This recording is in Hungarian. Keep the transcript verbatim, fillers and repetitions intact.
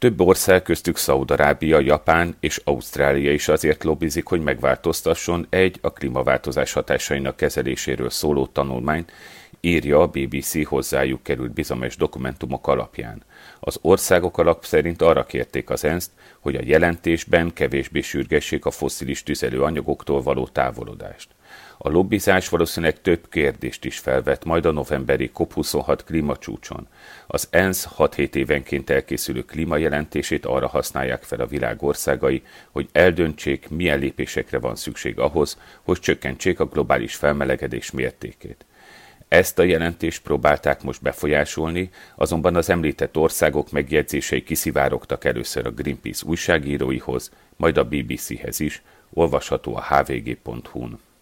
Több ország, köztük Szaúd-Arábia, Japán és Ausztrália is azért lobbizik, hogy megváltoztasson egy a klímaváltozás hatásainak kezeléséről szóló tanulmányt, írja a bé bé cé hozzájuk került bizalmas dokumentumok alapján. Az országok alap szerint arra kérték az ENSZ-t, hogy a jelentésben kevésbé sürgessék a fosszilis tüzelőanyagoktól való távolodást. A lobbizás valószínűleg több kérdést is felvet majd a novemberi COP huszonhat klímacsúcson. Az ENSZ hat-hét évenként elkészülő klímajelentését arra használják fel a világ országai, hogy eldöntsék, milyen lépésekre van szükség ahhoz, hogy csökkentsék a globális felmelegedés mértékét. Ezt a jelentést próbálták most befolyásolni, azonban az említett országok megjegyzései kiszivárogtak először a Greenpeace újságíróihoz, majd a bé bé céhez is, olvasható a há vé gé pont hu-n.